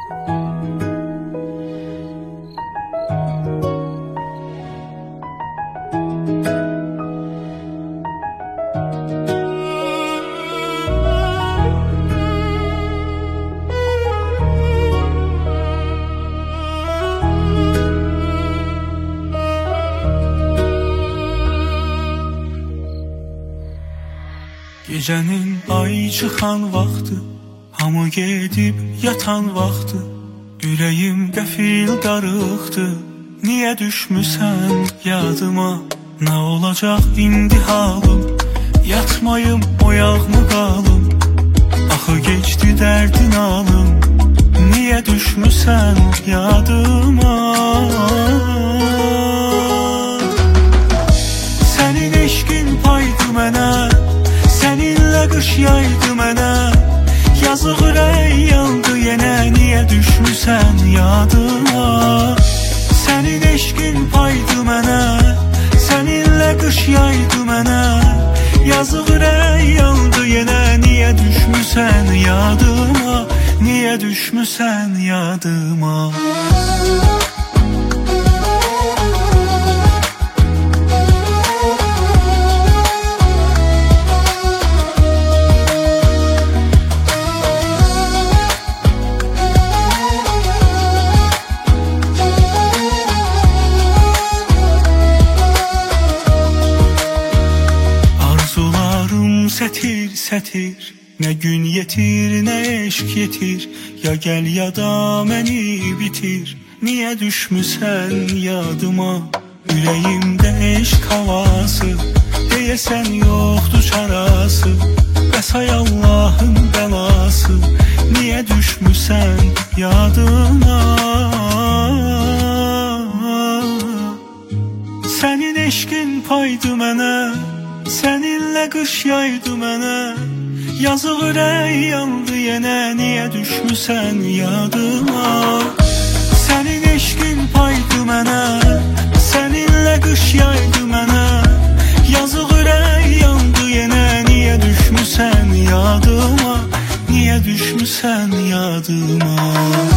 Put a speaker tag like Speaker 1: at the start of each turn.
Speaker 1: Gecənin ay çıxan vaxtı, hamı gedib yatan vaxtı, ürəyim qəfil darıxdı. Niyə düşmüsən yadıma? Nə olacaq indi halım? Yatmayım, oyaq mı qalım? Axı geçdi dərdin alım. Niyə düşmüsən yadıma? Sənin eşqin paydı mənə, səninlə qış yaydı mənə. Yazıq ürək yandı yenə, niyə düşmüsən yadıma? Sənin eşqin paydı mənə, səninlə qış yaydı mənə. Yazıq ürək yandı yenə, niyə düşmüsən yadıma? Niyə düşmüsən yadıma? Sətir, sətir, nə gün yetir, nə eşq yetir. Ya gəl ya da məni bitir. Niyə düşmüsən yadıma? Ürəyimdə eşq havası, deyəsən yoxdur çarası. Bəs ay Allahın bəlası, niyə düşmüsən yadıma? Sənin eşqin paydı mənə, səninlə qış yaydı mənə. Yazıq ürək yandı yenə, niyə düşmüsən yadıma? Sənin eşqin paydı mənə, səninlə qış yaydı mənə. Yazıq ürək yandı yenə, niyə düşmüsən yadıma? Niyə düşmüsən yadıma?